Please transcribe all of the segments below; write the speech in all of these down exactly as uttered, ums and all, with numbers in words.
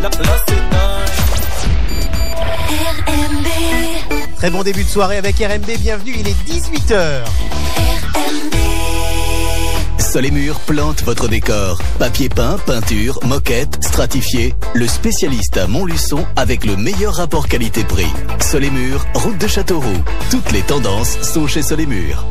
là, là c'est dingue. R M B. Très bon début de soirée avec R M B, bienvenue, il est dix-huit heures. R M B. Sol et Murs plante votre décor. Papier peint, peinture, moquette, stratifié. Le spécialiste à Montluçon avec le meilleur rapport qualité-prix. Sol et Murs, route de Châteauroux. Toutes les tendances sont chez Sol et Murs.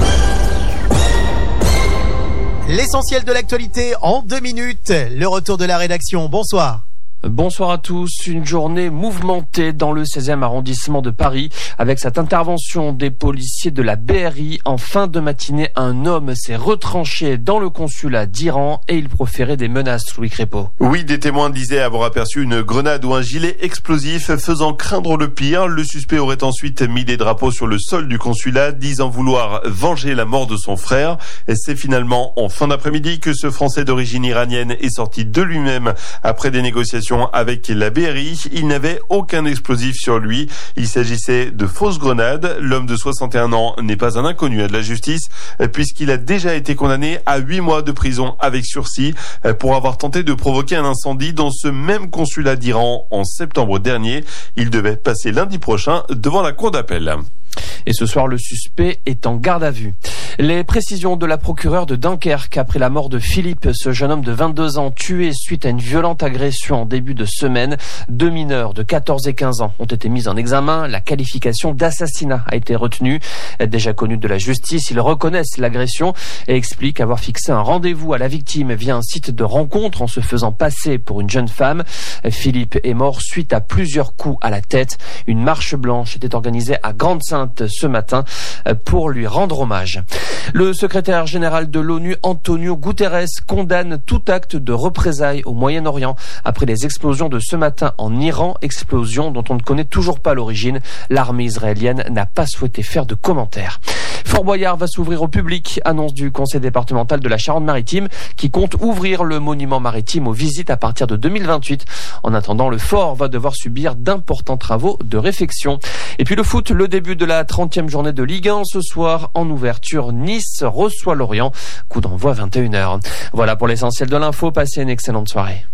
L'essentiel de l'actualité en deux minutes. Le retour de la rédaction. Bonsoir. Bonsoir à tous. Une journée mouvementée dans le seizième arrondissement de Paris avec cette intervention des policiers de la B R I. En fin de matinée, un homme s'est retranché dans le consulat d'Iran et il proférait des menaces, Louis Crépeau. Oui, des témoins disaient avoir aperçu une grenade ou un gilet explosif faisant craindre le pire. Le suspect aurait ensuite mis des drapeaux sur le sol du consulat, disant vouloir venger la mort de son frère. Et c'est finalement en fin d'après-midi que ce Français d'origine iranienne est sorti de lui-même après des négociations avec la B R I. Il n'avait aucun explosif sur lui. Il s'agissait de fausses grenades. L'homme de soixante et un ans n'est pas un inconnu de la justice puisqu'il a déjà été condamné à huit mois de prison avec sursis pour avoir tenté de provoquer un incendie dans ce même consulat d'Iran en septembre dernier. Il devait passer lundi prochain devant la cour d'appel. Et ce soir, le suspect est en garde à vue. Les précisions de la procureure de Dunkerque après la mort de Philippe, ce jeune homme de vingt-deux ans tué suite à une violente agression en début de semaine. Deux mineurs de quatorze et quinze ans ont été mis en examen. La qualification d'assassinat a été retenue. Déjà connus de la justice, ils reconnaissent l'agression et expliquent avoir fixé un rendez-vous à la victime via un site de rencontre en se faisant passer pour une jeune femme. Philippe est mort suite à plusieurs coups à la tête. Une marche blanche était organisée à Grande-Synthe ce matin pour lui rendre hommage. Le secrétaire général de l'ONU, Antonio Guterres, condamne tout acte de représailles au Moyen-Orient après les explosions de ce matin en Iran, explosions dont on ne connaît toujours pas l'origine. L'armée israélienne n'a pas souhaité faire de commentaires. Fort Boyard va s'ouvrir au public, annonce du conseil départemental de la Charente-Maritime qui compte ouvrir le monument maritime aux visites à partir de deux mille vingt-huit. En attendant, le fort va devoir subir d'importants travaux de réfection. Et puis le foot, le début de la trentième journée de Ligue un ce soir en ouverture. Nice reçoit Lorient, coup d'envoi vingt et une heures. Voilà pour l'essentiel de l'info, passez une excellente soirée.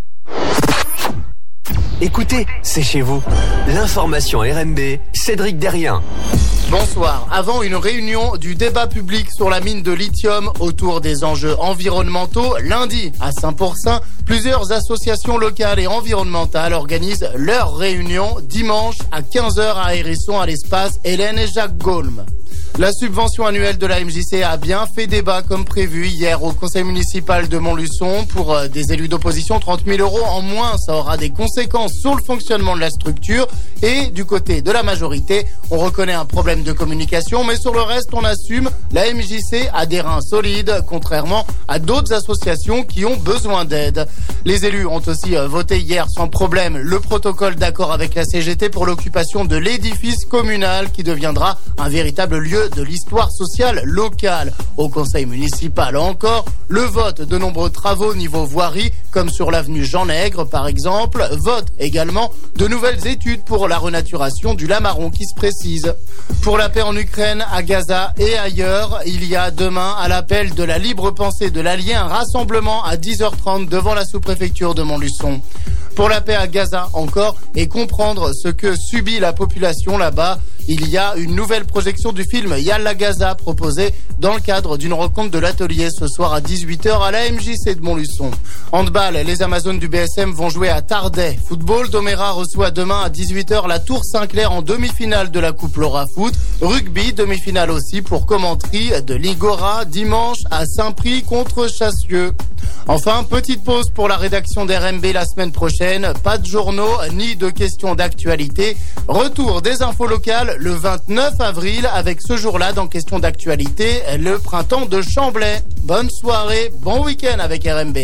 Écoutez, c'est chez vous. L'information R M B, Cédric Derrien. Bonsoir. Avant une réunion du débat public sur la mine de lithium autour des enjeux environnementaux, lundi à Saint-Pourçain, plusieurs associations locales et environnementales organisent leur réunion dimanche à quinze heures à Hérisson à l'espace Hélène et Jacques Gaulme. La subvention annuelle de la M J C a bien fait débat comme prévu hier au conseil municipal de Montluçon. Pour des élus d'opposition, trente mille euros en moins, ça aura des conséquences sur le fonctionnement de la structure. Et du côté de la majorité, on reconnaît un problème de communication, mais sur le reste, on assume. La M J C a des reins solides, contrairement à d'autres associations qui ont besoin d'aide. Les élus ont aussi voté hier sans problème le protocole d'accord avec la C G T pour l'occupation de l'édifice communal qui deviendra un véritable lieu de l'histoire sociale locale. Au conseil municipal encore, le vote de nombreux travaux niveau voirie, comme sur l'avenue Jean Nègre par exemple, vote également de nouvelles études pour la renaturation du Lamaron qui se précise. Pour la paix en Ukraine, à Gaza et ailleurs, il y a demain à l'appel de la libre pensée de l'Allié un rassemblement à dix heures trente devant la sous-préfecture de Montluçon. Pour la paix à Gaza encore et comprendre ce que subit la population là-bas, il y a une nouvelle projection du film Yalla Gaza proposée dans le cadre d'une rencontre de l'atelier ce soir à dix-huit heures à la M J C de Montluçon. Handball, les Amazones du B S M vont jouer à Tardais. Football, Doméra reçoit demain à dix-huit heures la Tour Saint-Clair en demi-finale de la Coupe Laura Foot. Rugby, demi-finale aussi pour commenterie de Ligora dimanche à Saint-Prix contre Chassieux. Enfin, petite pause pour la rédaction d'R M B la semaine prochaine. Pas de journaux ni de questions d'actualité. Retour des infos locales le vingt-neuf avril avec ce jour-là dans questions d'actualité, le printemps de Chamblay. Bonne soirée, bon week-end avec R M B.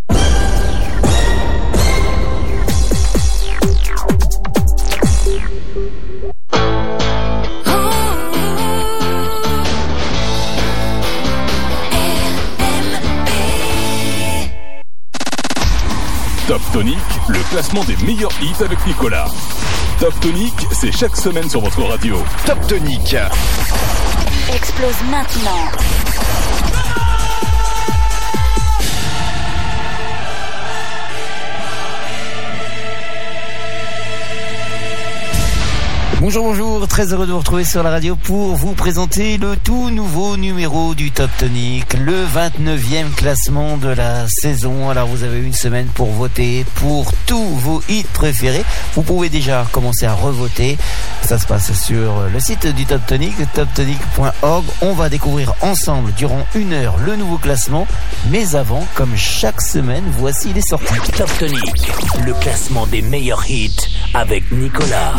Top Tonic, le classement des meilleurs hits avec Nicolas. Top Tonic, c'est chaque semaine sur votre radio. Top Tonic explose maintenant. Bonjour, bonjour, très heureux de vous retrouver sur la radio pour vous présenter le tout nouveau numéro du Top Tonic, le vingt-neuvième classement de la saison. Alors vous avez une semaine pour voter pour tous vos hits préférés. Vous pouvez déjà commencer à revoter. Ça se passe sur le site du Top Tonic, top tonic point org. On va découvrir ensemble durant une heure le nouveau classement. Mais avant, comme chaque semaine, voici les sorties. Top Tonic, le classement des meilleurs hits avec Nicolas.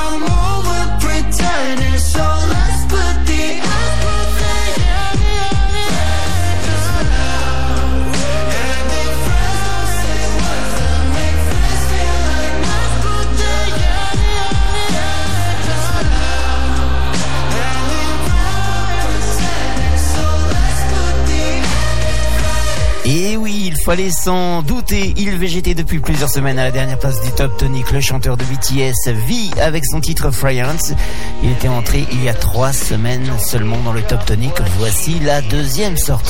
Et oui, il fallait s'en douter, il végétait depuis plusieurs semaines à la dernière place du Top Tonic. Le chanteur de B T S vit avec son titre Friends. Il était entré il y a trois semaines seulement dans le Top Tonic. Voici la deuxième sortie.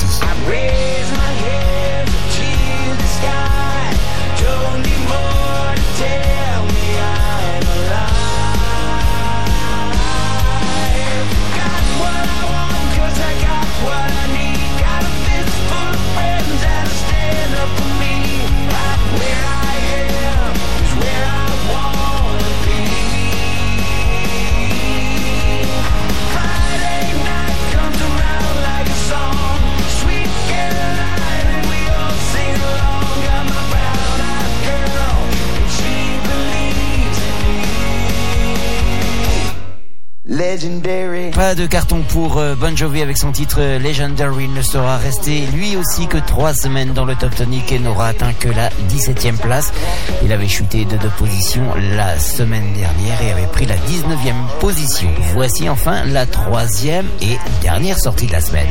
Pas de carton pour Bon Jovi avec son titre Legendary. Il ne sera resté lui aussi que trois semaines dans le Top Tonic et n'aura atteint que la dix-septième place. Il avait chuté de deux positions la semaine dernière et avait pris la dix-neuvième position. Voici enfin la troisième et dernière sortie de la semaine.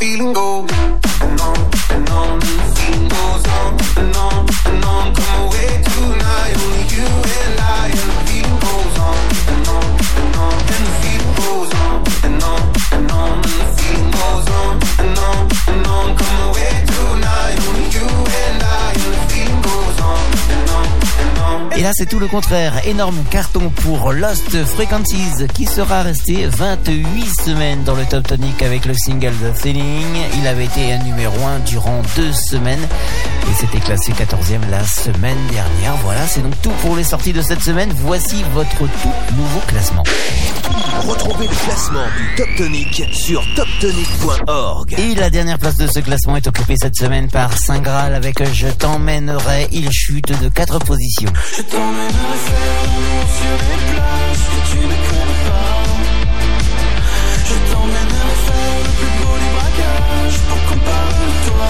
Et là c'est tout le contraire, énorme carton pour Lost Frequencies qui sera resté vingt-huit semaines dans le Top Tonic avec le single The Feeling. Il avait été un numéro un durant deux semaines et s'était classé quatorzième la semaine dernière. Voilà, c'est donc tout pour les sorties de cette semaine. Voici votre tout nouveau classement. Retrouvez le classement du Top Tonic sur top tonic point org. Et la dernière place de ce classement est occupée cette semaine par Saint Graal avec Je t'emmènerai. Il chute de quatre positions. Je t'emmènerai faire l'amour sur les plages que tu ne connais pas. Je t'emmènerai faire le plus beau des braquages pour qu'on parle de toi.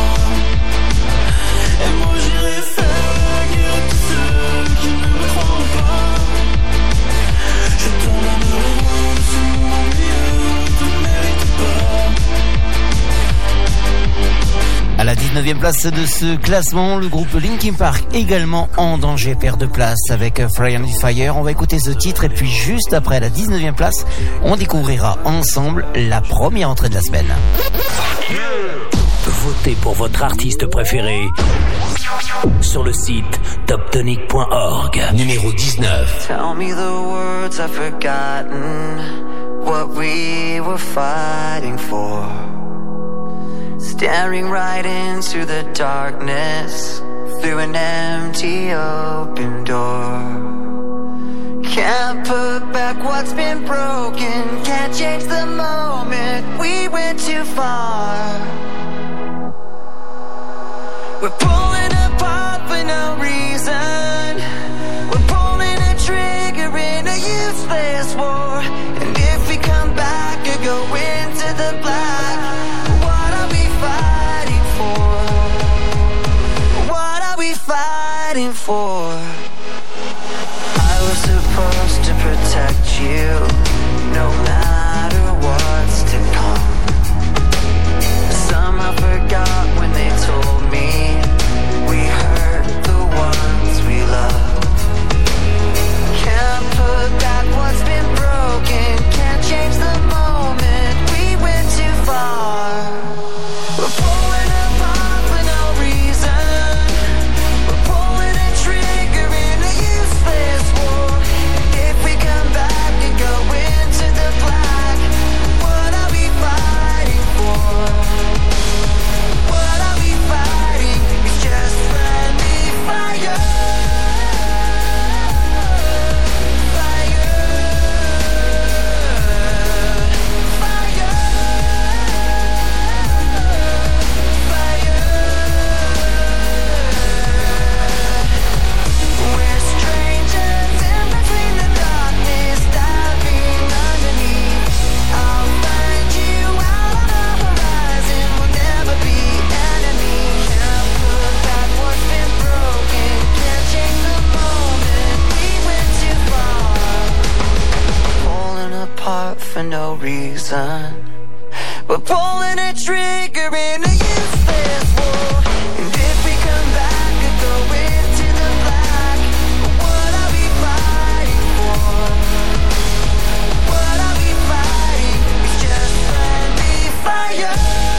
Et moi j'irai faire la guerre à tous ceux qui ne me croient pas. Je t'emmènerai loin de ce monde ennuyeux, on te mérite pas. À la dix-neuvième place de ce classement, le groupe Linkin Park également en danger, perd de place avec Fire and Fire. On va écouter ce titre et puis juste après la dix-neuvième place, on découvrira ensemble la première entrée de la semaine. Votez pour votre artiste préféré sur le site top tonic point org. Numéro dix-neuf. Tell me the words I've forgotten, what we were fighting for. Staring right into the darkness through an empty open door. Can't put back what's been broken, can't change the moment we went too far. We're pulling apart for no reason. We're pulling a trigger in a useless war. And if we come back or go into the black, what are we fighting for? What are we fighting for? I was supposed to protect you, no matter what's to come. Somehow forgot when they told me we hurt the ones we love. Can't put back what's been broken, can't change the moment we went too far. We're pulling apart for no reason. We're pulling a trigger in a useless war. If we come back and go no reason. We're pulling a trigger in a useless war. And if we come back and go into the black, what are we fighting for? What are we fighting? It's just friendly fire.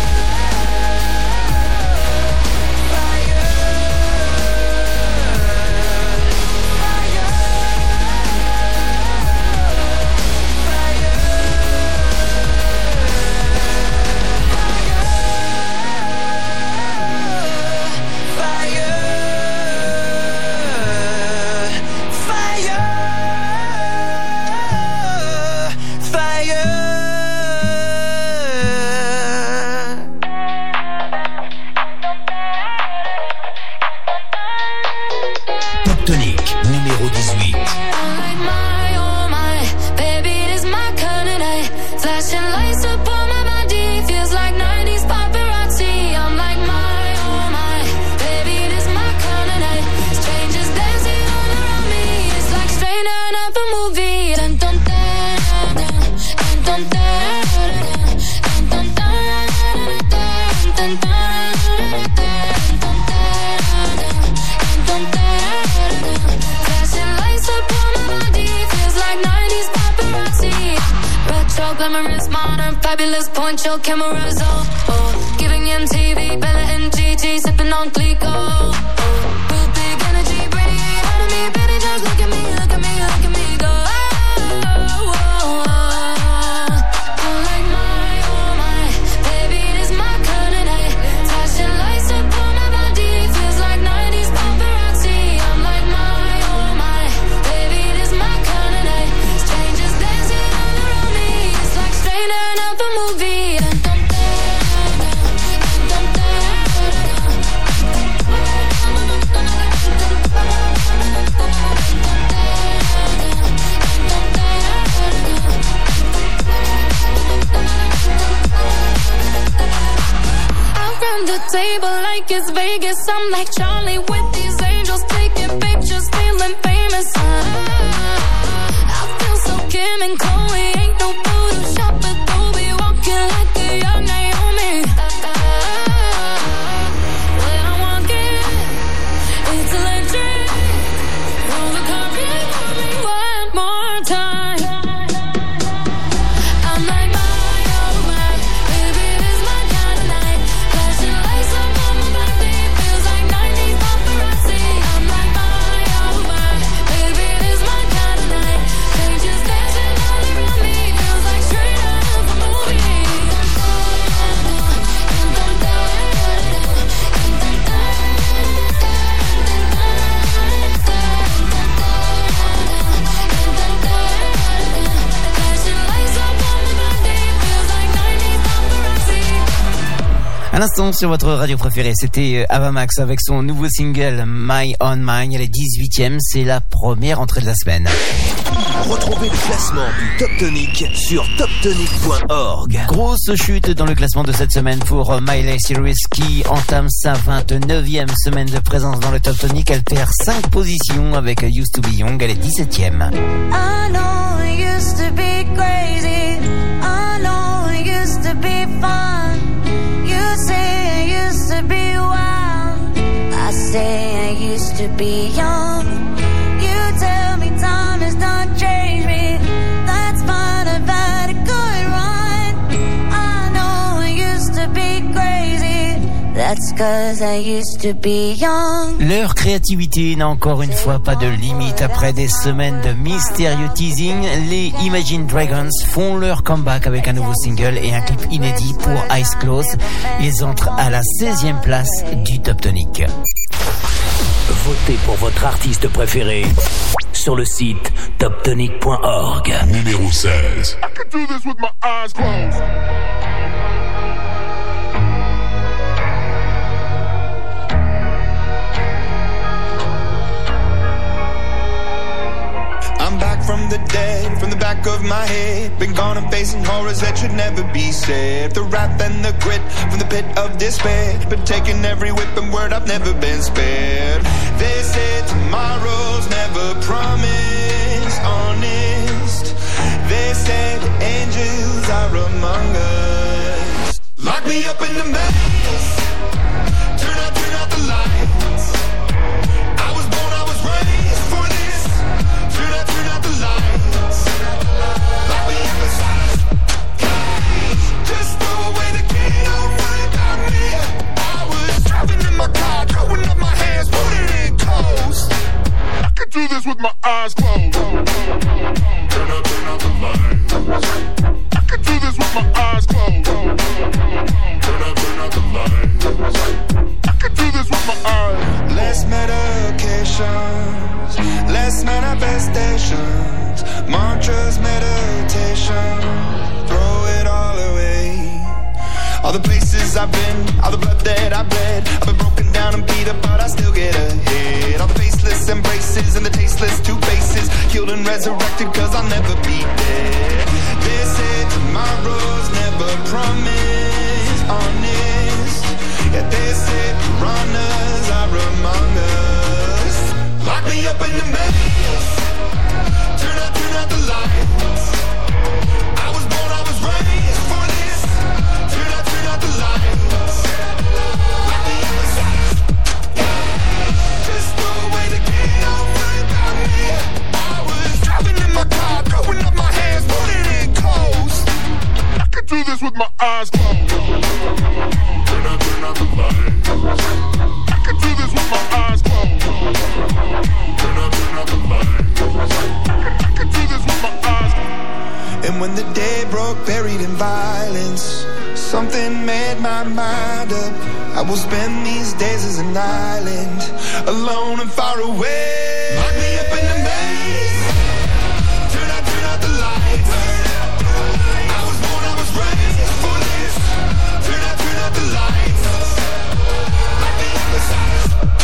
Glamorous, modern, fabulous, point your cameras on. Oh, giving M T V, Bella and Gigi, sipping on Clico. Oh, real big energy, radiate out of me, baby, just look at me, look at me, look at me go. Oh, oh, oh, oh. I'm like my, oh my, baby, it is my kind of night. Flashing lights up on my body, feels like nineties paparazzi. I'm like my, oh my, baby, it is my kind of night. Strangers dancing all around me. Straight out of a movie. Dun, dun, dun, dun, dun, I run the table like it's Vegas. I'm like Charlie with these angels taking pictures, feeling famous. I feel so Kim and Chloe, ain't no Photoshop, but Adobe, walking like a young Naomi. When I'm walking, it's electric. Roll the carpet for me one more time. I'm like my, oh my, baby, this my kind of night. Flashing lights up on my body, feels like nineties paparazzi. I'm like my, oh my, baby, this my kind of night. Strangers dancing all around me, feels like straight out of a movie. À l'instant sur votre radio préférée, c'était Ava Max avec son nouveau single My On Mine. Elle est dix-huitième, c'est la première entrée de la semaine. Retrouvez le classement du Top Tonic sur top tonic point org. Grosse chute dans le classement de cette semaine pour Miley Cyrus qui entame sa vingt-neuvième semaine de présence dans le Top Tonic. Elle perd cinq positions avec Used to Be Young, elle est dix-septième. I know it used to be crazy. I know it used to be fun. You say I used to be wild. I say I used to be young. You tell me time has not changed me. That's fine, I've had a good run. I know I used to be crazy. That's cause I used to be young. Leur créativité n'a encore une fois pas de limite. Après des semaines de mystérieux teasing, les Imagine Dragons font leur comeback avec un nouveau single et un clip inédit pour Eyes Closed. Ils entrent à la seizième place du Top Tonic. Votez pour votre artiste préféré sur le site top tonic point org. Numéro seize. I could do this with my eyes closed. I'm back from the dead, from the back of my head. Been gone and facing horrors that should never be said. The wrath and the grit from the pit of despair. Been taking every whip and word, I've never been spared. They said tomorrow's never promised, honest. They said angels among us. Lock me up in the maze. Turn out, turn out the lights. I was born, I was raised for this. Turn out, turn out the lights. Lock me up inside a cage. Just throw away the key, don't worry about me. I was driving in my car, throwing up my hands, putting it in coast. I could do this with my eyes closed. Turn out, turn out the lights. I could do this with my eyes closed. Turn out, turn out the lights. I could do this with my eyes. Less medications, less manifestations, mantras, meditation, throw it all away. All the places I've been, all the blood that I've bled, I've been broken down and beat up, but I still get ahead. All the faceless embraces and the tasteless two faces, killed and resurrected cause I'll never be dead. They say tomorrow's never promised, honest. Yeah, they say piranhas are among us. Lock me up in the maze. Turn out, turn out the lights. I was born, I was raised for this. Turn out, turn out the lights. Lock me up inside. Just throw away the key, don't worry about me. I was driving in my car, throwing up my hands, putting it in coast. I could do this with my eyes closed. Turn out, turn out the lights. I could do this with my eyes closed. Turn out, turn out the lights. I could do this with my eyes closed. And when the day broke, buried in violence, something made my mind up. I will spend these days as an island, alone and far away. Lock me up in the maze. Turn out, turn out the lights. I was born, I was raised for this. Turn out, turn out the lights. Lock me up inside.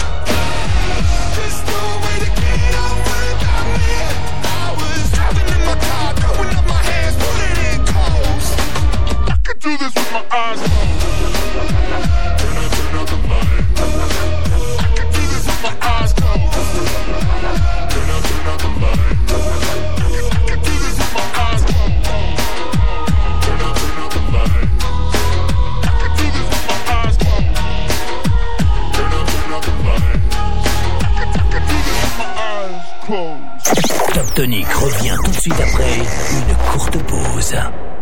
Just throw away the key, don't worry about me. I was driving in my car, throwing up my hands, putting it in coast. I could do this with my eyes closed. Turn out, turn out the lights. I could do this with my eyes closed. Turn out, turn out the lights. I could do this with my eyes closed. Turn out, turn out the lights. I could do this with my eyes closed. Turn out, turn out the lights. I could do this with my eyes closed. Top Tonic revient tout de suite après une courte pause.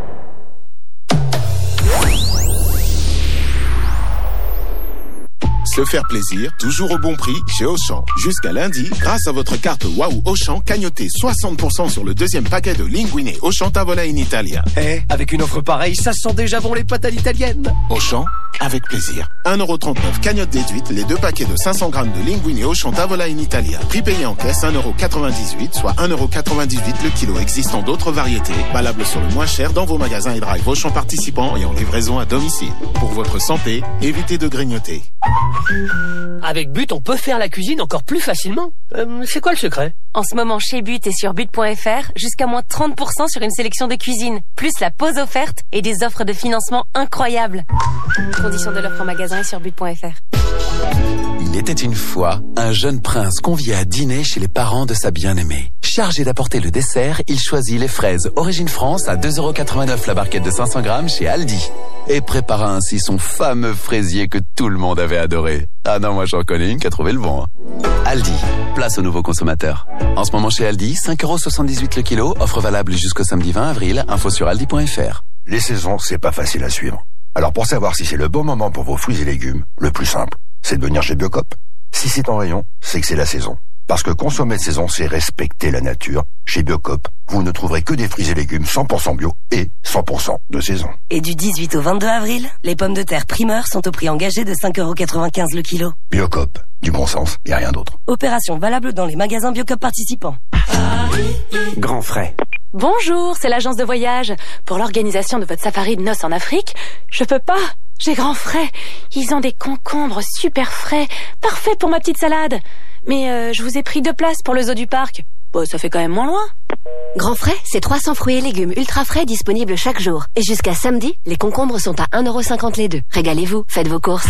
Se faire plaisir, toujours au bon prix chez Auchan. Jusqu'à lundi, grâce à votre carte Waouh Auchan, cagnotez soixante pour cent sur le deuxième paquet de Linguine Auchan Tavola in Italia. Eh, avec une offre pareille, ça sent déjà bon les pâtes à l'italienne. Auchan, avec plaisir. un euro trente-neuf cagnotte déduite, les deux paquets de cinq cents grammes de Linguine Auchan Tavola in Italia. Prix payé en caisse, un euro quatre-vingt-dix-huit, soit un euro quatre-vingt-dix-huit le kilo. Existant d'autres variétés, valables sur le moins cher dans vos magasins et drive Auchan participants et en livraison à domicile. Pour votre santé, évitez de grignoter. Avec But, on peut faire la cuisine encore plus facilement. Euh, c'est quoi le secret? En ce moment, chez But et sur but point f r, jusqu'à moins trente pour cent sur une sélection de cuisine, plus la pause offerte et des offres de financement incroyables. Conditions de l'offre en magasin et sur but point f r. Il était une fois un jeune prince convié à dîner chez les parents de sa bien-aimée. Chargé d'apporter le dessert, il choisit les fraises Origine France à deux euros quatre-vingt-neuf la barquette de cinq cents grammes chez Aldi. Et prépara ainsi son fameux fraisier que tout le monde avait adoré. Ah non, moi j'en connais une qui a trouvé le bon. Hein. Aldi, place aux nouveaux consommateurs. En ce moment chez Aldi, cinq euros soixante-dix-huit le kilo, offre valable jusqu'au samedi vingt avril, info sur aldi point f r. Les saisons, c'est pas facile à suivre. Alors pour savoir si c'est le bon moment pour vos fruits et légumes, le plus simple, c'est de venir chez Biocop. Si c'est en rayon, c'est que c'est la saison. Parce que consommer de saison, c'est respecter la nature. Chez Biocop, vous ne trouverez que des fruits et légumes cent pour cent bio et cent pour cent de saison. Et du dix-huit au vingt-deux avril, les pommes de terre primeurs sont au prix engagé de cinq euros quatre-vingt-quinze le kilo. Biocop, du bon sens et rien d'autre. Opération valable dans les magasins Biocop participants. Grand frais. Bonjour, c'est l'agence de voyage. Pour l'organisation de votre safari de noces en Afrique, je peux pas. J'ai grand frais. Ils ont des concombres super frais, parfaits pour ma petite salade. Mais euh, je vous ai pris deux places pour le zoo du parc. Bon, ça fait quand même moins loin. Grand frais, c'est trois cents fruits et légumes ultra frais disponibles chaque jour. Et jusqu'à samedi, les concombres sont à un euro cinquante les deux. Régalez-vous, faites vos courses.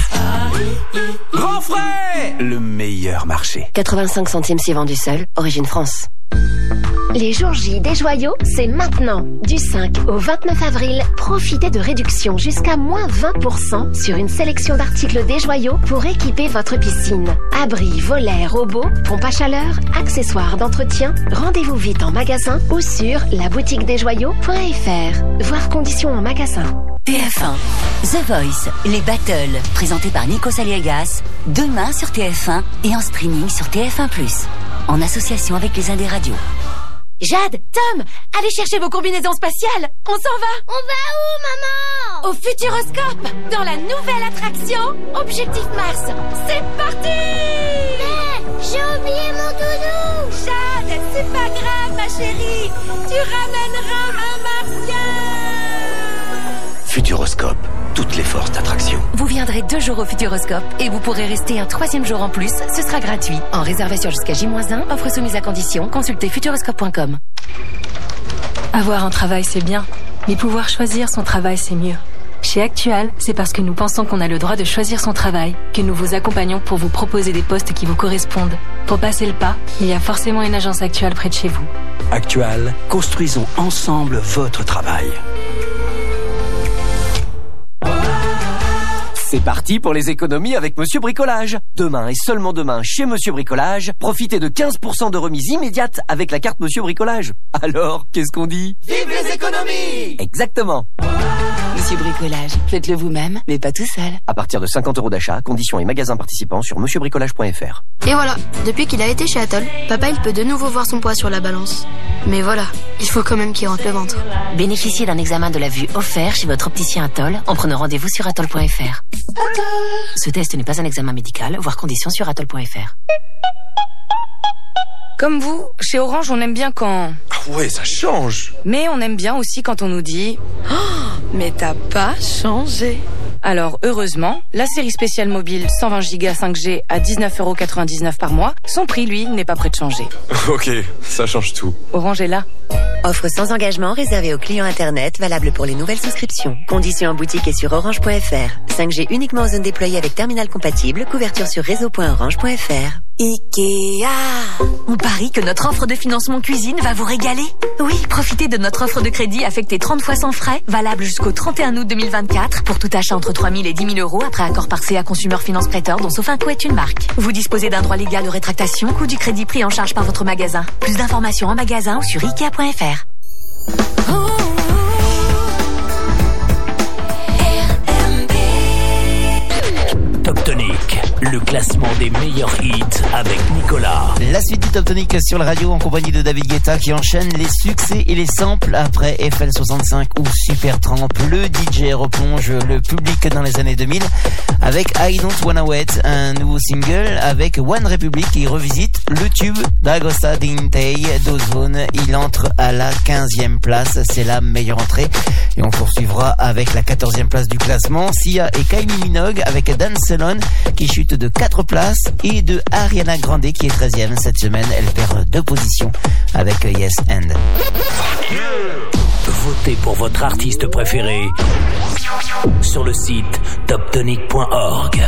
Grand frais, le meilleur marché. quatre-vingt-cinq centimes si vendu seul, Origine France. Les jours J des joyaux, c'est maintenant. Du cinq au vingt-neuf avril, profitez de réductions jusqu'à moins vingt pour cent sur une sélection d'articles des joyaux pour équiper votre piscine. Abris, volets, robots, pompes à chaleur, accessoires d'entretien. Rendez-vous vite en magasin ou sur la boutique des joyaux point f r. Voir conditions en magasin. T F un, The Voice, les battles, présentés par Nico Saliegas, demain sur T F un et en streaming sur T F un plus, en association avec les Indés Radio. Jade, Tom, allez chercher vos combinaisons spatiales. On s'en va. On va où, maman? Au Futuroscope, dans la nouvelle attraction Objectif Mars. C'est parti. Mais j'ai oublié mon doudou. Jade, c'est pas grave, ma chérie. Tu ramèneras un martien. Futuroscope, toutes les forces d'attraction. Vous viendrez deux jours au Futuroscope et vous pourrez rester un troisième jour en plus. Ce sera gratuit. En réservation jusqu'à J moins un, offre soumise à condition. Consultez futuroscope point com. Avoir un travail, c'est bien. Mais pouvoir choisir son travail, c'est mieux. Chez Actual, c'est parce que nous pensons qu'on a le droit de choisir son travail que nous vous accompagnons pour vous proposer des postes qui vous correspondent. Pour passer le pas, il y a forcément une agence Actual près de chez vous. Actual, construisons ensemble votre travail. C'est parti pour les économies avec Monsieur Bricolage. Demain et seulement demain chez Monsieur Bricolage, profitez de quinze pour cent de remise immédiate avec la carte Monsieur Bricolage. Alors, qu'est-ce qu'on dit? Vive les économies! Exactement. Monsieur Bricolage, faites-le vous-même, mais pas tout seul. À partir de cinquante euros d'achat, conditions et magasins participants sur monsieur bricolage point f r. Et voilà, depuis qu'il a été chez Atoll, papa il peut de nouveau voir son poids sur la balance. Mais voilà, il faut quand même qu'il rentre le ventre. Bénéficiez d'un examen de la vue offert chez votre opticien Atoll en prenant rendez-vous sur atoll point f r. Ce test n'est pas un examen médical, voir conditions sur atoll point f r. Comme vous, chez Orange, on aime bien quand... Ah ouais, ça change. Mais on aime bien aussi quand on nous dit oh, « Mais t'as pas changé !» Alors, heureusement, la série spéciale mobile cent vingt giga cinq G à dix-neuf euros quatre-vingt-dix-neuf par mois, son prix, lui, n'est pas prêt de changer. Ok, ça change tout. Orange est là. Offre sans engagement réservée aux clients Internet, valable pour les nouvelles souscriptions. Conditions en boutique et sur orange point f r. cinq G uniquement en zone déployée avec terminal compatible. Couverture sur réseau point orange point f r. Ikea. On parie que notre offre de financement cuisine va vous régaler. Oui, profitez de notre offre de crédit affectée trente fois sans frais, valable jusqu'au trente et un août deux mille vingt-quatre, pour tout achat entre trois mille et dix mille euros après accord par C A Consumer Finance Prêteur, dont Sofinco est une marque. Vous disposez d'un droit légal de rétractation, coût du crédit pris en charge par votre magasin. Plus d'informations en magasin ou sur ikea point f r. Top Tonic, le classement des meilleurs hits avec Nicolas. La suite du Top Tonic sur la radio en compagnie de David Guetta qui enchaîne les succès et les samples après F L soixante-cinq ou Supertramp. Le D J replonge le public dans les années deux mille avec I Don't Wanna Wait, un nouveau single avec One Republic qui revisite le tube d'Agosta Dintei d'Ozone. Il entre à la quinzième place, c'est la meilleure entrée. Et on poursuivra avec la quatorzième place du classement, Sia et Kylie Minogue avec Dance Salon qui chute de quatre places et de Ariana Grande qui est treizième cette semaine. Elle perd deux positions avec Yes and. Votez pour votre artiste préféré sur le site top tonic point org.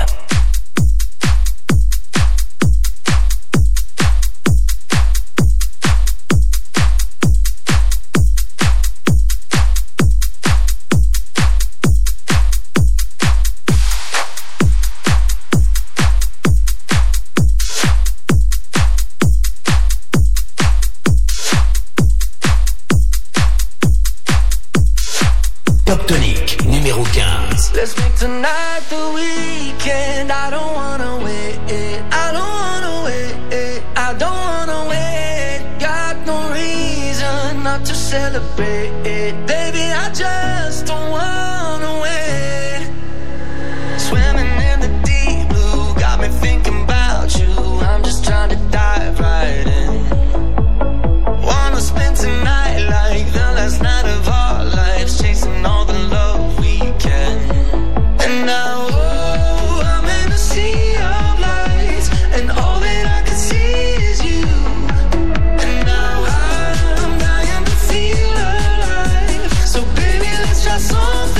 Top Tonic, numéro quinze. Let's make tonight the weekend. I don't wanna wait. I don't wanna wait. I don't wanna wait. Got no reason not to celebrate. Baby, I just don't wanna wait. Swimming in the deep blue, got me thinking about you. I'm just trying to dive right in. Wanna spend tonight like the last night of our lives, chasing all the love we can. And now, oh, I'm in a sea of lights, and all that I can see is you. And now I'm dying to feel alive. So baby, let's try something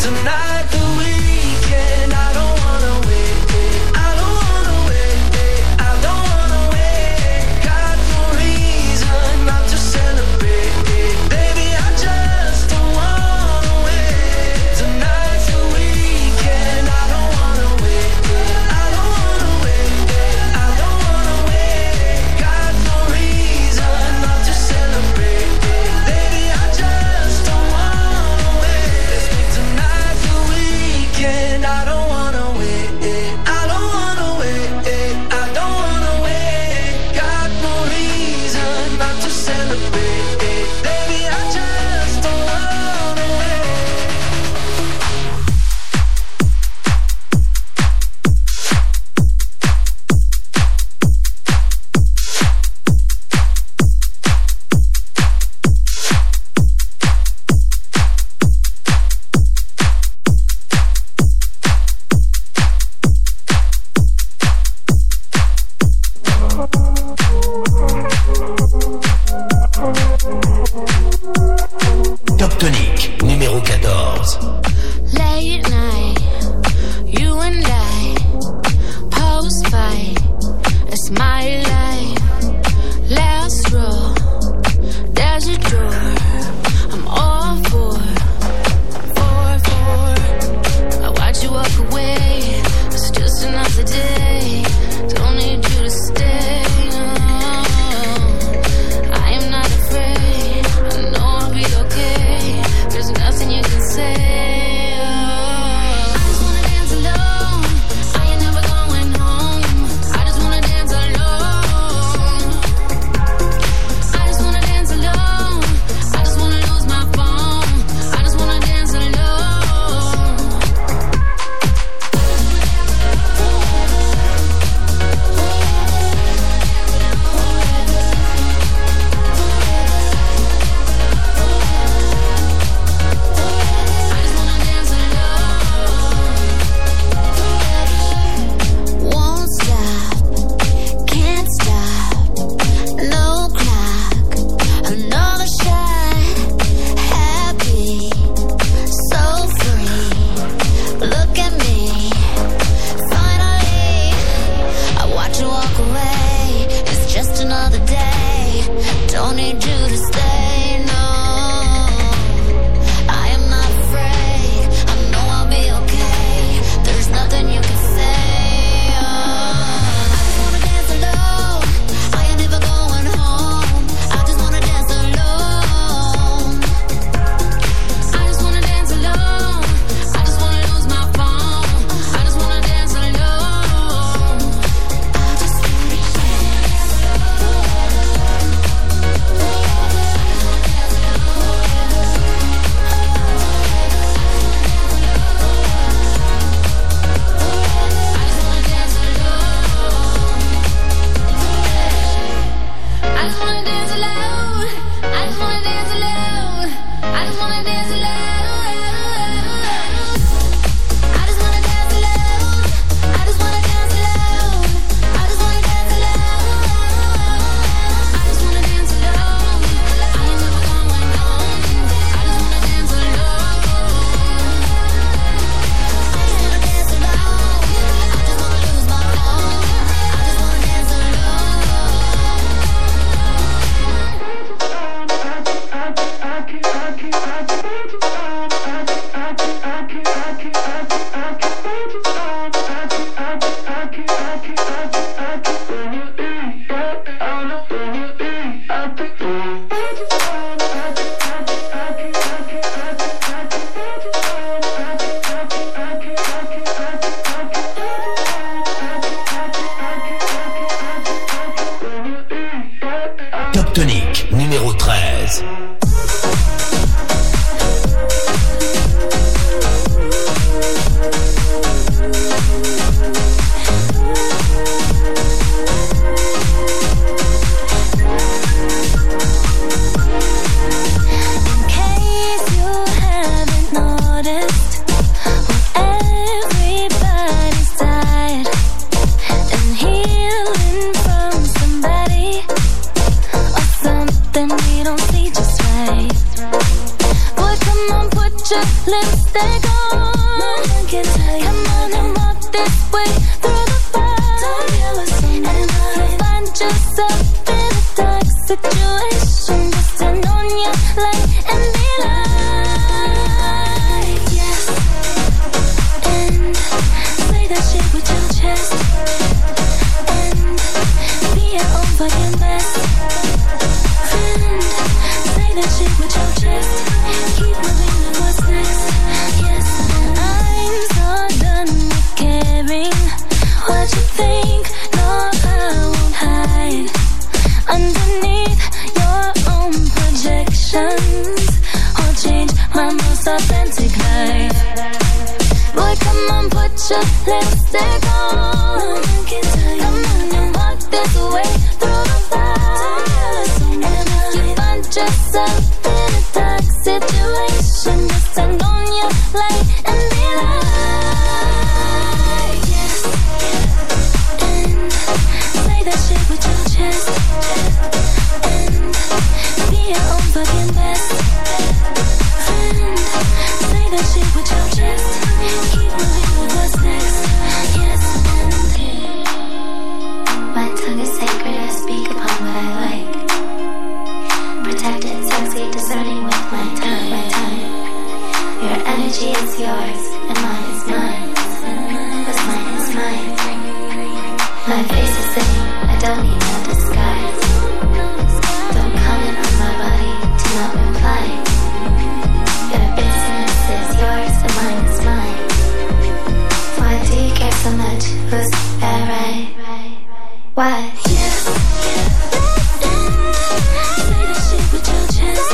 Tonight the weekend, I don't wanna wait. I don't wanna wait. I don't wanna wait. Got no reason not to celebrate. Baby, I just don't wanna wait. Tonight's the weekend, I don't wanna wait. I don't wanna wait. I don't wanna wait. Got no reason not to celebrate. Baby, I just don't wanna wait. Let's make tonight the weekend. I don't wanna wait. I don't wanna wait. I don't wanna wait. Got no reason not to celebrate. Baby, I just don't wanna wait. Top Tonic, numéro quatorze. Late night, you and I, post fight, it's my life. Last row, there's a door, I'm all for, for, for. I watch you walk away, it's just another day. Don't need you to stay. No. I am not afraid, I know I'll be okay. There's nothing you can say. I just wanna dance alone. I ain't never going home. I just wanna dance alone. I just wanna dance alone. I just wanna lose my phone. I just wanna dance alone. Won't stop, can't stop, no clock, another shot, happy, so free, look at me, finally, I watch you walk away, it's just another day, don't need you to stay, no, I am not afraid, I know I'll be okay, there's nothing you can say. I just wanna dance alone. I ain't never going home. I just wanna dance alone. I just wanna dance alone. I just wanna lose my phone. I just wanna dance alone. I just wanna I just wanna dance alone. I just wanna dance alone. I just wanna dance alone. I just wanna dance alone. I just wanna dance alone. I just wanna dance alone. I just wanna dance alone. I ain't never going home. I just wanna dance alone. I just wanna dance alone. I just wanna lose my phone. I just wanna dance alone. Top Tonic, numéro treize. In case you haven't noticed, everybody's tired and healing from somebody or something we don't see just right. Boy, come on, put your lipstick on. this authentic life. Boy, come on, put your lipstick on. Come on and walk this way through the fire. And if you find yourself in a dark situation, just turn on your light and be like, yes. And say that shit with your chest. And be your own fucking best friend. Say that shit with your chest. Keep moving with what's next. Yes, and my tongue is sacred, I speak upon what I like. Protected, sexy, discerning with my tongue, my tongue. Your energy is yours, and mine is mine. What's mine is mine. My face is sitting, I don't need no disguise. Don't comment on my body, do not reply. Your business is yours, and mine is mine. Why do you care so much? Who's that right? Why? Yes. Say the shit with your chest.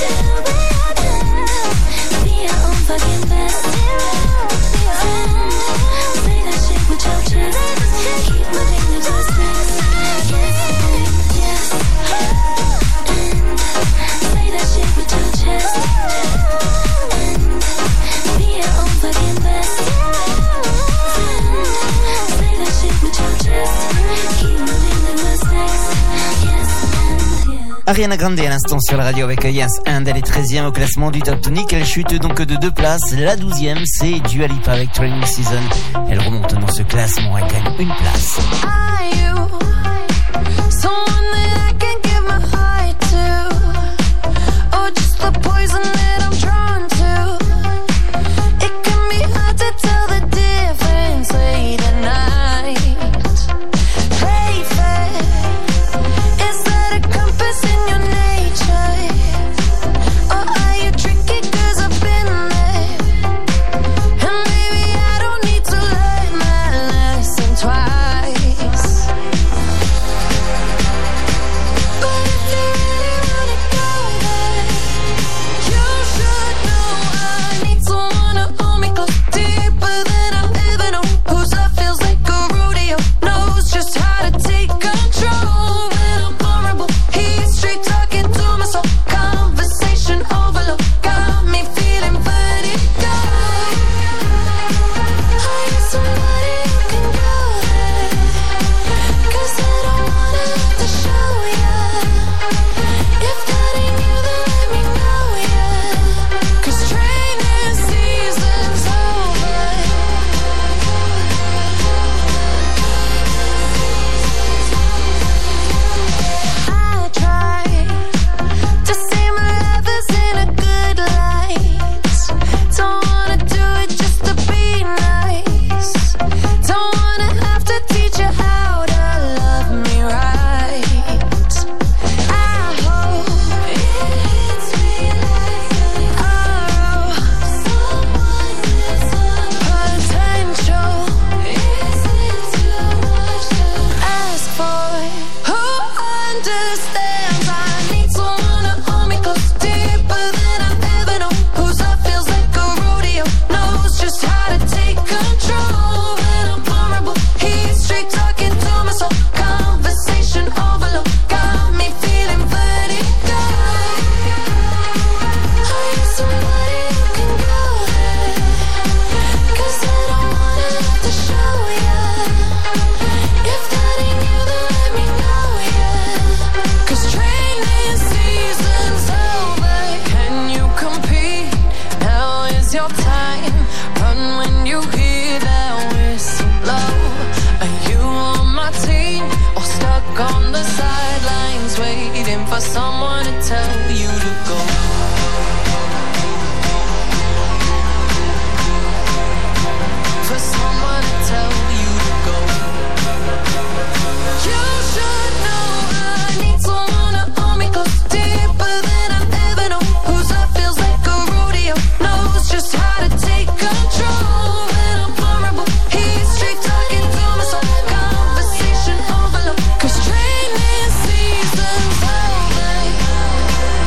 Be your own fucking best friend. Say that shit with your chest. Keep moving the distance. Yes, yes. And say that shit with your chest. And be your own fucking best friend. Say that shit with your chest. Keep moving the distance. Yes, and yeah. Ariana Grande à l'instant sur la radio avec Yes and, elle est treizième au classement du Top Tonic. Elle chute donc de deux places. La douzième, c'est Dua Lipa avec Training Season. Elle remonte dans ce classement, elle gagne une place. Are you someone that I can give my heart to? Or just the poison that I'm drawn to? It can be hard to tell the difference late at night. Play fair. Is that a compass in your nature? Or are you tricky 'cause I've been there? And maybe I don't need to learn my lesson twice. But if you really wanna go there, you should know I need someone to hold me close, deeper than I've ever known. Whose love feels like a rodeo, knows just how to take control. When I'm vulnerable, he's straight talking to my soul. Conversation overload, got me feeling vertigo. Are you somebody who can go there? 'Cause I don't wanna have to show ya. If that ain't you, then let me know ya. 'Cause training season's over. I try to see my lovers in a good light. Don't wanna do it just to be nice. Don't wanna have to teach you how to love me right. I hope it hits me like an arrow. Someone with some potential. Is it too much to ask for? Who understands? I need someone to hold me close, deeper than I've ever known. Whose love feels like a rodeo, knows just how to take control. When I'm vulnerable, he's straight talking to my soul. Conversation overload, got me feeling vertigo. Are you somebody who can go there? 'Cause I don't wanna have to show ya. If that ain't you, then let me know ya. 'Cause training season's over. Can you compete? Now is your time. Run when you hear that whistle blow. Are you on my team or stuck on the sidelines, waiting for someone to tell you to go? For someone to tell you to go. You should know I need someone to hold me close, deeper than I've ever known. Whose love feels like a rodeo, knows just how to take control. When I'm vulnerable, he's straight talking to my soul. Conversation overload, 'cause training season's over.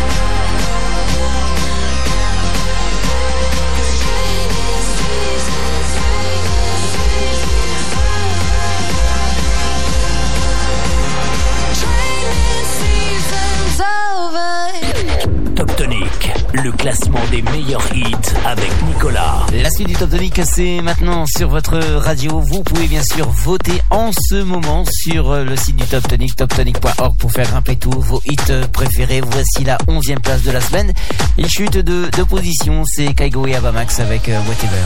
Le classement des meilleurs hits avec Nicolas. La suite du Top Tonic, c'est maintenant sur votre radio. Vous pouvez bien sûr voter en ce moment sur le site du Top Tonic, top tonic point org, pour faire grimper tous vos hits préférés. Voici la onzième place de la semaine. Il chute de deux positions, c'est Kaigo et Avamax avec euh, Whatever.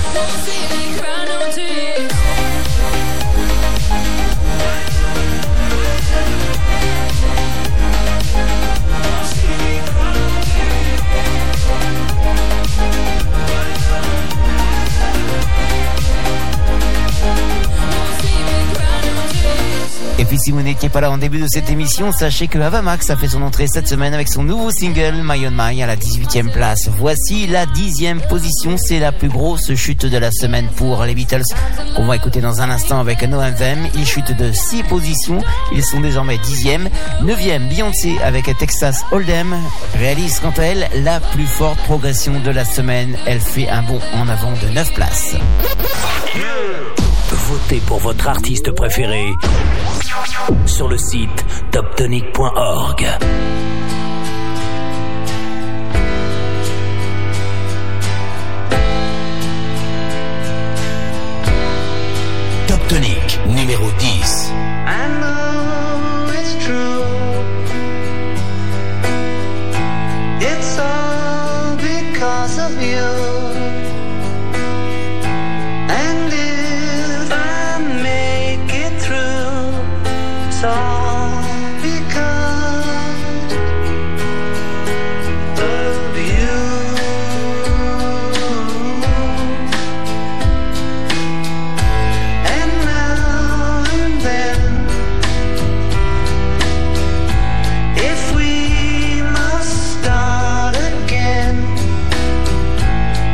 Et puis si vous n'étiez pas là en début de cette émission, sachez que Avamax a fait son entrée cette semaine avec son nouveau single My On My à la dix-huitième place. Voici la dixième position, c'est la plus grosse chute de la semaine pour les Beatles, qu'on va écouter dans un instant avec No Anthem. Ils chutent de six positions, ils sont désormais dixième. neuvième, Beyoncé avec Texas Hold'em réalise quant à elle la plus forte progression de la semaine. Elle fait un bond en avant de neuf places. Votez pour votre artiste préféré sur le site top tonic point org. Top Tonic numéro dix. I know it's true. It's all because of you. And if I make it through, it's all because of you. And now and then, if we must start again,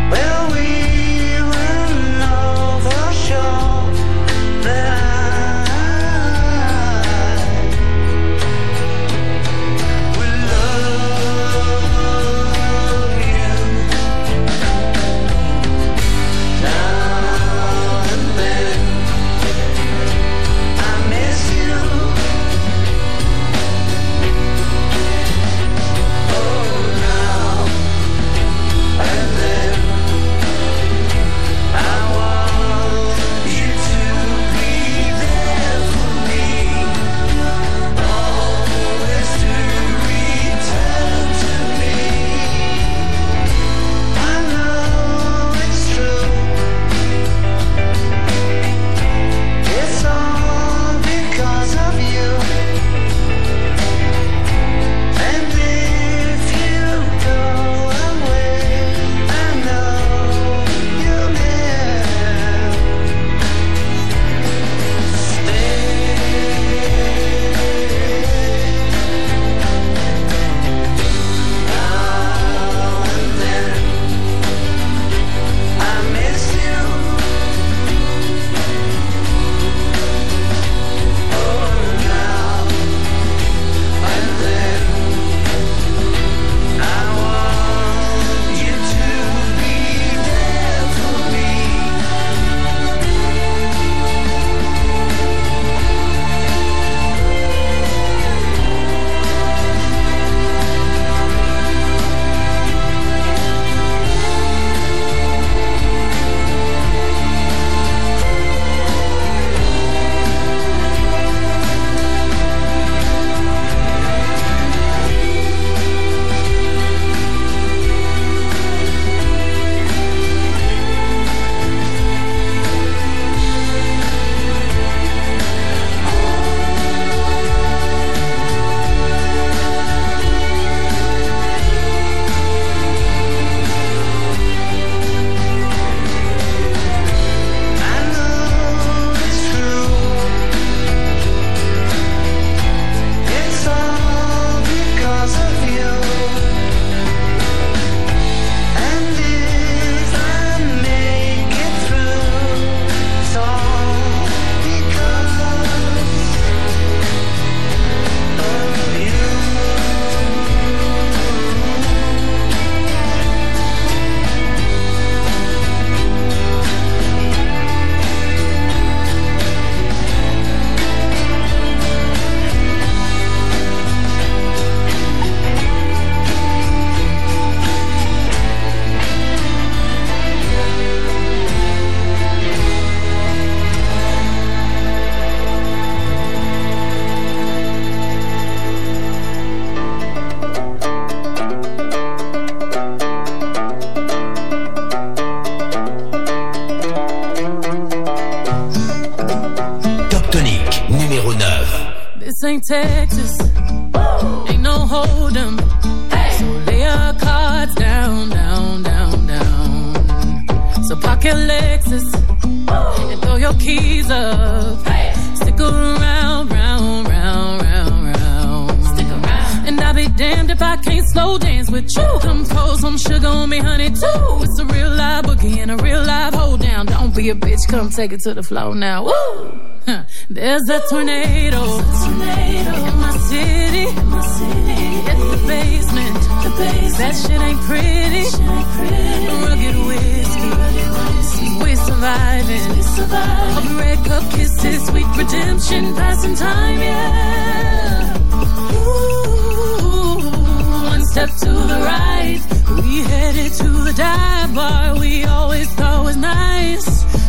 Texas. Ain't no hold 'em. So lay your cards down, down, down, down. So park your Lexus and throw your keys up. Stick around, round, round, round, round. Stick around. And I'll be damned if I can't slow dance with you. Come pour some sugar on me, honey, too. It's a real live boogie and a real live hold down. Don't be a bitch, come take it to the floor now. Woo! Huh. There's a tornado, a tornado in my city, in my city. In the basement, the basement. That shit ain't pretty. Shit ain't pretty. Rugged whiskey, rugged whiskey. We surviving, we surviving. All the red cup kisses, sweet redemption, passing time, yeah. Ooh, one step to the right, we headed to the dive bar we always thought was nice.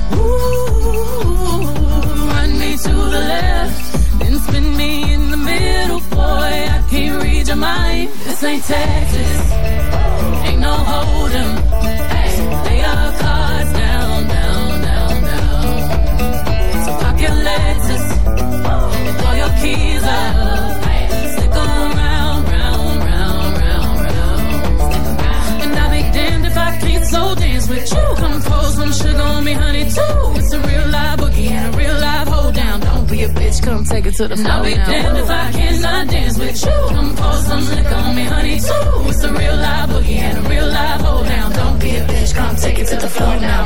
Ooh, run me to the left, then spin me in the middle, boy, I can't read your mind. This ain't Texas, ain't no hold 'em. So lay your cards down, down, down, down. So park your Lexus and throw your keys up. Stick around, round, round, round, round. And I'll be damned if I can't slow dance with you. Come pour some sugar on me, honey, too. It's a real live boogie and a real live hold down. Don't be a bitch, come take it to the floor. I'll be damned if I cannot dance with you. Come pour some liquor on me, honey, too. It's a real live boogie and a real live hold down. Don't be a bitch, come take it to the floor now.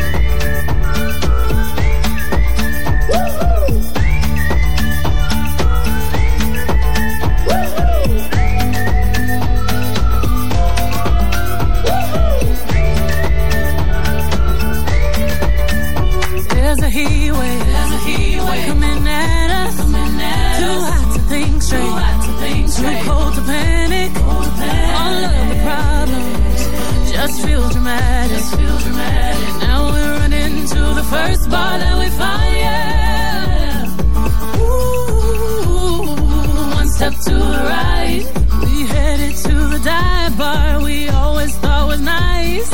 There's a heat wave, there's a heat wave coming at us, coming at us. Too hot to think straight, too hot to think straight. Too cold to panic, cold to panic. All of the problems just feel dramatic, just feel dramatic. Now we're running to the first bar that we find, yeah. Ooh, one step to the right, we headed to the dive bar we always thought was nice.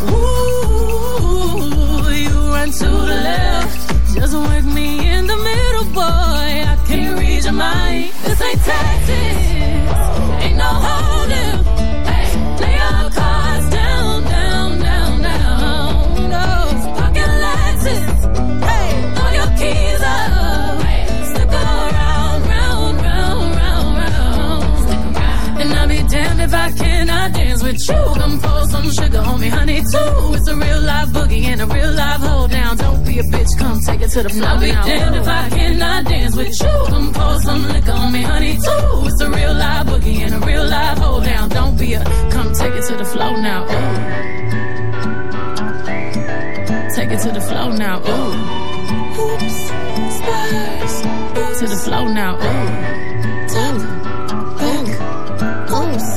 Ooh, you run to the left, just work me in the middle, boy, I can't read your mind. This ain't Texas, ain't no holding. Lay your cards down, down, down, down. No, so park your Lexus, hey, throw your keys up. Stick around, round, round, round, round. And I'll be damned if I cannot dance with you. Come pour some sugar on me, honey, too. It's a real live boogie and a real live hold down. Don't be a bitch, come take it to the floor. I'll be damned if I cannot dance with you. Come pour some liquor on me, honey, too. It's a real live boogie and a real live hold down. Don't be a, come take it to the floor now. Ooh. Take it to the floor now. Ooh. Oops, spurs. To the floor now. Ooh. Top, back, oops.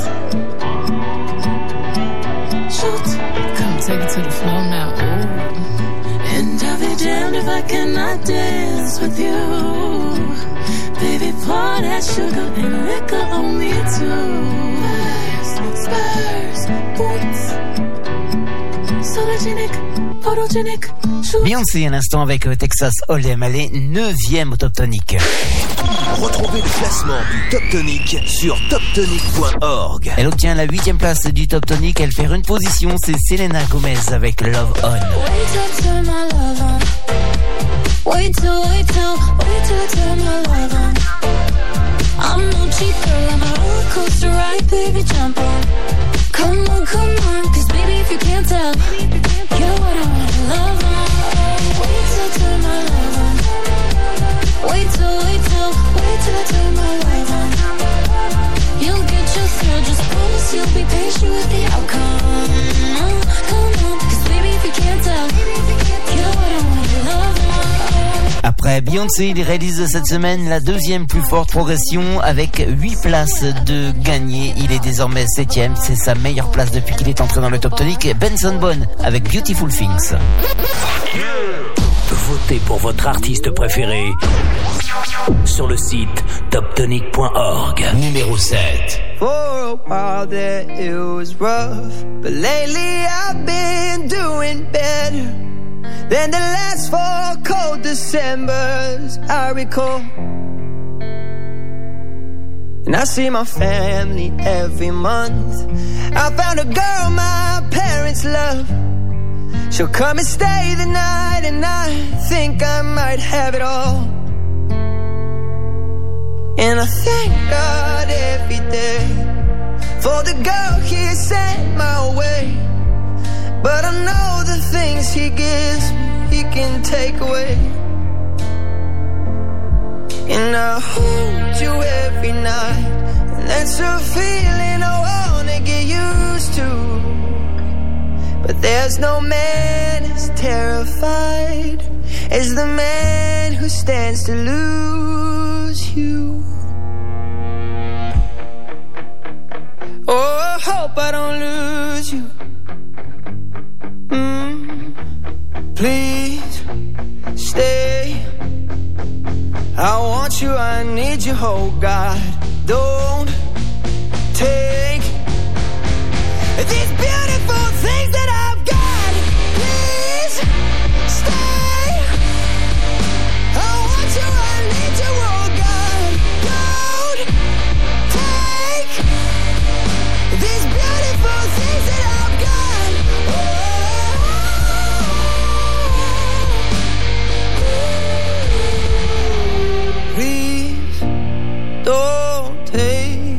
Shoot. Come take it to the floor now. Ooh. And I'll be damned if I cannot dance with you. Baby, pour that sugar and liquor on me too. Spurs, spurs, boots. Sologenic, photogenic. Beyoncé à l'instant avec Texas Hold'em, elle est neuvième au Top Tonic. Retrouvez le classement du Top Tonic sur top tonic point org. Elle obtient la huitième place du Top Tonic, elle perd une position, c'est Selena Gomez avec Love On. Wait till I turn my love on. Wait till, wait till, wait till I turn my love on. I'm no cheap girl, I'm a roller coaster ride, baby, jump on. Come on, come on, cause baby, if you can't tell, you're what I wanna love on. Wait till I turn my love on. Wait till, wait till, wait till I turn my love on. You'll get your thrill, just promise you'll be patient with the outcome. Come on, cause baby, if you can't tell, you're what I wanna love on. Après Beyoncé, il réalise cette semaine la deuxième plus forte progression avec huit places de gagné. Il est désormais septième, c'est sa meilleure place depuis qu'il est entré dans le Top Tonic. Benson Boone avec Beautiful Things. Votez pour votre artiste préféré sur le site top tonic point org. Numéro sept. For a while there it was rough, but lately I've been doing better than the last. last four cold Decembers I recall. Wait till I turn my love on. Wait till I turn my love on. You'll get your surge, just promise you'll be patient with the outcome. Come on, cause baby, if you can't tell, you're what I wanna love on. Wait till I turn my love on. Wait till, wait till, wait till I turn my love on. You'll get your thrill, just promise you'll be patient with the outcome. Come on, cause baby, if you can't tell, you're what I wanna love on. and I see my family every month. I found a girl my parents love. She'll come and stay the night, and I think I might have it all. And I thank God every day for the girl He sent my way. But I know the things He gives me, He can take away. And I hold you every night, and that's a feeling I wanna get used to. But there's no man as terrified as the man who stands to lose you. Oh, I hope I don't lose you. Mm, please stay. I want you, I need you, oh God. Don't take these beautiful things that I've got. Please stay. I want you, I need you, oh God. Don't take these beautiful things that I've got. Oh. Please don't take.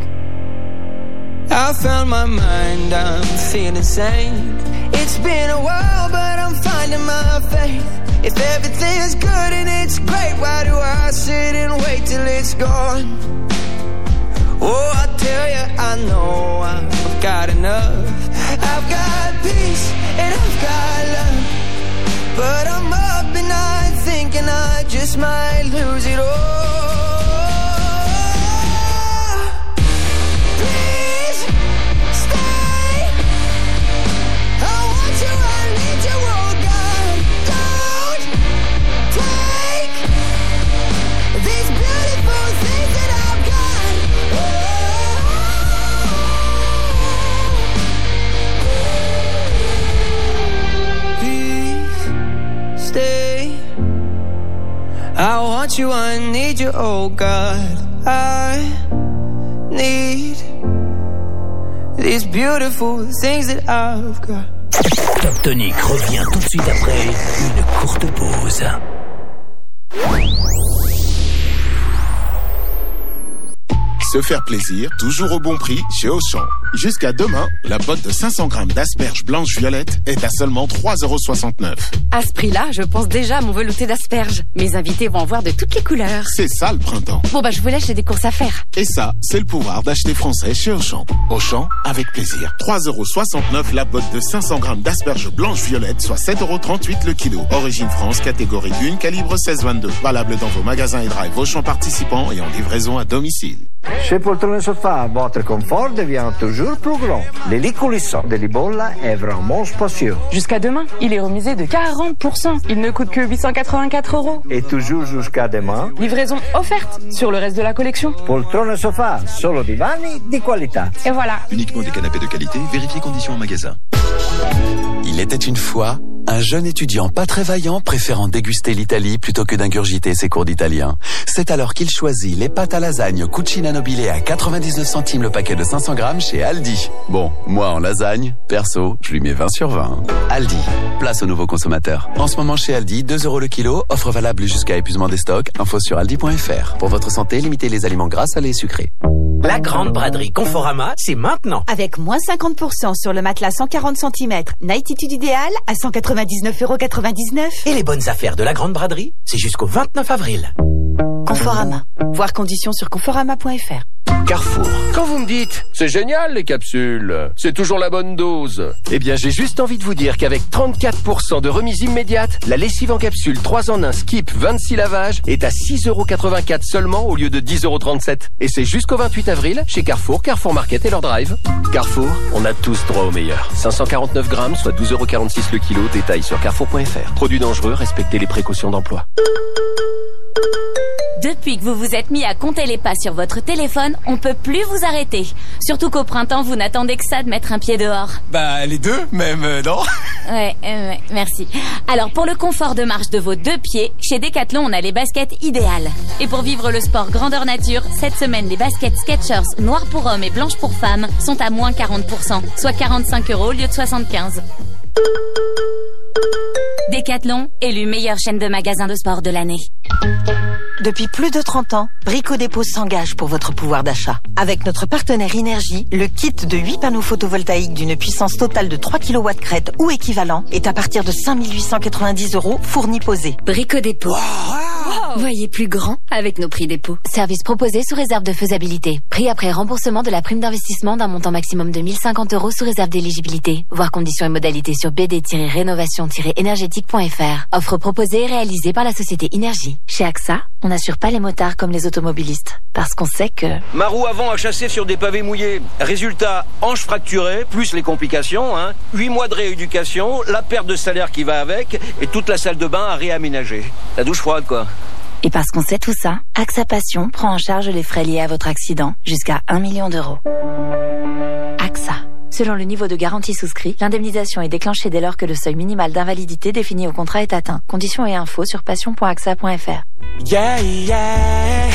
I found my mind, I'm feeling sane. It's been a while, but I'm finding my faith. If everything's good and it's great, why do I sit and wait till it's gone? Oh, I tell you, I know I've got enough. I've got peace and I've got love, but I'm up at night thinking I just might lose it all. I want you, I need you, oh God. I need these beautiful things that I've got. Top Tonic revient tout de suite après une courte pause. Se faire plaisir, toujours au bon prix chez Auchan. Jusqu'à demain, la botte de cinq cents grammes d'asperges blanches violettes est à seulement trois euros soixante-neuf. À ce prix-là, je pense déjà à mon velouté d'asperges. Mes invités vont en voir de toutes les couleurs. C'est ça le printemps. Bon bah je vous laisse, j'ai des courses à faire. Et ça, c'est le pouvoir d'acheter français chez Auchan. Auchan, avec plaisir. trois euros soixante-neuf la botte de cinq cents grammes d'asperges blanches violettes, soit sept euros trente-huit le kilo. Origine France, catégorie un, calibre seize vingt-deux. Valable dans vos magasins et drive Auchan participants et en livraison à domicile. Chez Poltrone Sofa, votre confort devient toujours plus grand. Les lits coulissants de Libolla est vraiment spacieux. Jusqu'à demain, il est remisé de quarante pour cent. Il ne coûte que huit cent quatre-vingt-quatre euros. Et toujours jusqu'à demain, livraison offerte sur le reste de la collection. Poltrone Sofa, solo divani di qualità. Et voilà. Uniquement des canapés de qualité, vérifiez conditions en magasin. Il était une fois un jeune étudiant pas très vaillant préférant déguster l'Italie plutôt que d'ingurgiter ses cours d'italien. C'est alors qu'il choisit les pâtes à lasagne Cucina Nobile à quatre-vingt-dix-neuf centimes le paquet de cinq cents grammes chez Aldi. Bon, moi en lasagne, perso, je lui mets vingt sur vingt. Aldi, place aux nouveaux consommateurs. En ce moment chez Aldi, deux euros le kilo, offre valable jusqu'à épuisement des stocks, info sur aldi point f r. Pour votre santé, limitez les aliments gras, salés et sucrés. La grande braderie Conforama, c'est maintenant. Avec moins cinquante pour cent sur le matelas cent quarante centimètres, Nightitude idéal à cent quatre-vingt-dix-neuf euros quatre-vingt-dix-neuf. Et les bonnes affaires de la grande braderie, c'est jusqu'au vingt-neuf avril. Conforama. Voir conditions sur conforama point f r. Carrefour. Quand vous me dites, c'est génial les capsules, c'est toujours la bonne dose. Eh bien, j'ai juste envie de vous dire qu'avec trente-quatre pour cent de remise immédiate, la lessive en capsule trois en un Skip vingt-six lavages est à six euros quatre-vingt-quatre seulement au lieu de dix euros trente-sept. Et c'est jusqu'au vingt-huit avril chez Carrefour, Carrefour Market et leur drive. Carrefour, on a tous droit au meilleur. cinq cent quarante-neuf grammes, soit douze euros quarante-six le kilo. Détail sur carrefour point f r. Produit dangereux, respectez les précautions d'emploi. Depuis que vous vous êtes mis à compter les pas sur votre téléphone, on peut plus vous arrêter. Surtout qu'au printemps, vous n'attendez que ça de mettre un pied dehors. Bah, les deux, même, euh, non? Ouais, euh, ouais, merci. Alors, pour le confort de marche de vos deux pieds, chez Decathlon, on a les baskets idéales. Et pour vivre le sport grandeur nature, cette semaine, les baskets Skechers noires pour hommes et blanches pour femmes sont à moins quarante pour cent, soit quarante-cinq euros au lieu de soixante-quinze. Decathlon, élu meilleure chaîne de magasins de sport de l'année. Depuis plus de trente ans, Brico Dépôt s'engage pour votre pouvoir d'achat. Avec notre partenaire Énergie, le kit de huit panneaux photovoltaïques d'une puissance totale de trois kilowatts crête ou équivalent est à partir de cinq mille huit cent quatre-vingt-dix euros fournis posés. Brico Dépôt. Wow. Wow. Voyez plus grand avec nos prix dépôt. Service proposé sous réserve de faisabilité. Prix après remboursement de la prime d'investissement d'un montant maximum de mille cinquante euros sous réserve d'éligibilité. Voir conditions et modalités sur b d tiret rénovation tiret énergétique point f r. Offre proposée et réalisée par la société Énergie. Chez A X A, on n'assure pas les motards comme les automobilistes. Parce qu'on sait que... Ma roue avant a chassé sur des pavés mouillés. Résultat, hanche fracturée, plus les complications, hein. huit mois de rééducation, la perte de salaire qui va avec, et toute la salle de bain à réaménager. La douche froide, quoi. Et parce qu'on sait tout ça, A X A Passion prend en charge les frais liés à votre accident jusqu'à un million d'euros. A X A. Selon le niveau de garantie souscrit, l'indemnisation est déclenchée dès lors que le seuil minimal d'invalidité défini au contrat est atteint. Conditions et infos sur passion point a x a point f r. Yeah, yeah.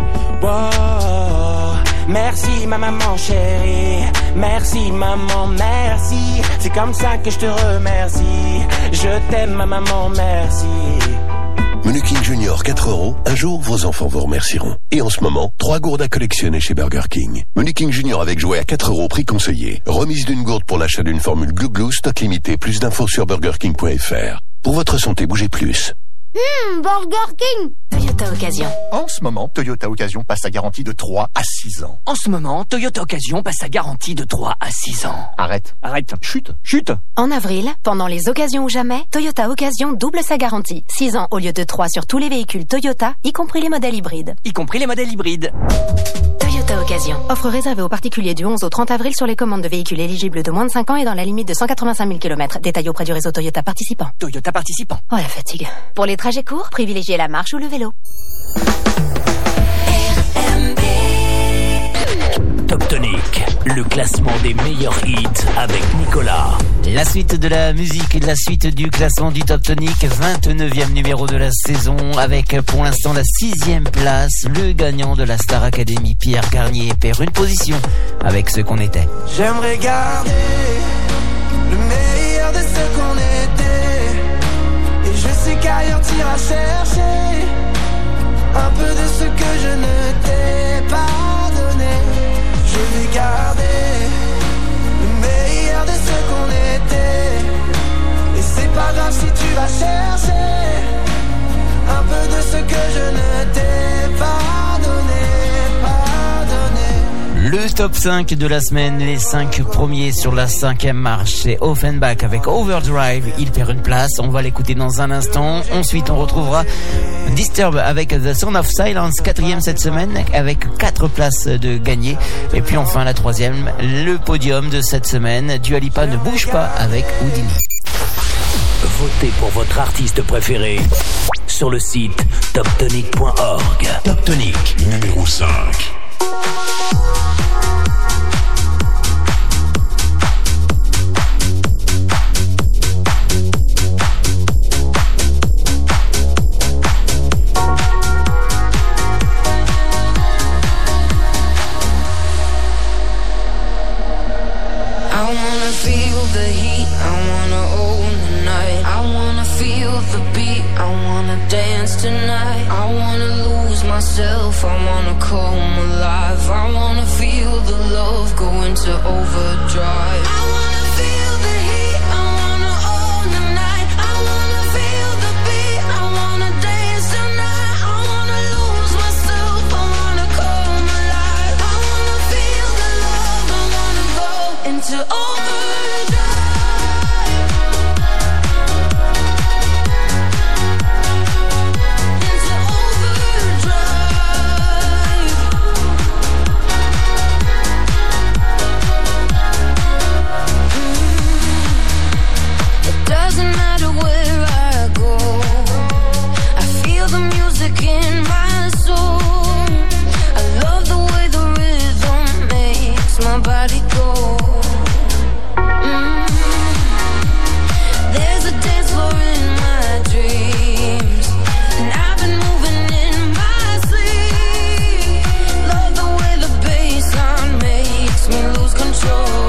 Wow. Merci ma maman chérie. Merci maman, merci. C'est comme ça que je te remercie. Je t'aime ma maman, merci. Menu King Junior quatre euros, un jour vos enfants vous remercieront. Et en ce moment, trois gourdes à collectionner chez Burger King. Menu King Junior avec jouet à quatre euros, prix conseillé. Remise d'une gourde pour l'achat d'une formule Glu Glu, stock limité. Plus d'infos sur burger king point f r. Pour votre santé, bougez plus. Hum, Burger King. Toyota Occasion. En ce moment, Toyota Occasion passe sa garantie de trois à six ans. En ce moment, Toyota Occasion passe sa garantie de trois à six ans. Arrête. Arrête. Chute. Chute. En avril, pendant les occasions ou jamais, Toyota Occasion double sa garantie. six ans au lieu de trois sur tous les véhicules Toyota, y compris les modèles hybrides. Y compris les modèles hybrides. Toyota Occasion. Offre réservée aux particuliers du onze au trente avril sur les commandes de véhicules éligibles de moins de cinq ans et dans la limite de cent quatre-vingt-cinq mille kilomètres. Détail auprès du réseau Toyota participant. Toyota participant. Oh la fatigue. Pour les trajets courts, privilégiez la marche ou le vélo. Top Tonic, le classement des meilleurs hits avec Nicolas. La suite de la musique et la suite du classement du Top Tonic, vingt-neuvième numéro de la saison, avec pour l'instant la sixième place. Le gagnant de la Star Academy, Pierre Garnier, perd une position avec ce qu'on était. J'aimerais garder le meilleur de ce qu'on était. Et je sais qu'ailleurs t'iras chercher un peu de ce que je ne t'ai pas donné. Je vais garder le meilleur de ce qu'on était. Et c'est pas grave si tu vas chercher un peu de ce que je ne t'ai pas donné, pas donné. Le top cinq de la semaine, les cinq premiers sur la cinquième marche, c'est Offenbach avec Overdrive. Il perd une place, on va l'écouter dans un instant. Ensuite, on retrouvera Disturb avec The Sound of Silence, quatrième cette semaine, avec quatre places de gagné. Et puis enfin, la troisième, le podium de cette semaine, Dua Lipa ne bouge pas avec Houdini. Votez pour votre artiste préféré sur le site top tonic point org. Top Tonic, numéro cinq. Tonight, I wanna lose myself, I wanna come alive, I wanna feel the love go into overdrive. I wanna feel the heat, I wanna own the night, I wanna feel the beat, I wanna dance tonight, I wanna lose myself, I wanna come alive, I wanna feel the love, I wanna go into overdrive. In my soul, body go. Mm. There's a dance floor in my dreams, and I've been moving in my sleep. Love the way the bassline makes me lose control.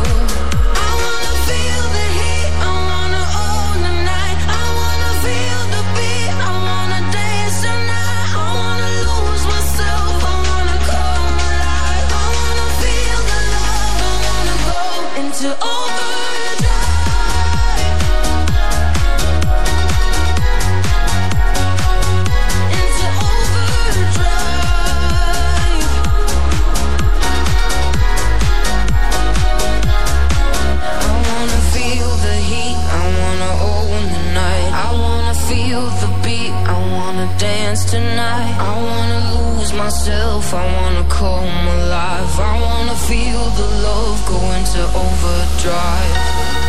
Dance tonight. I wanna lose myself, I wanna come alive. I wanna feel the love go into overdrive.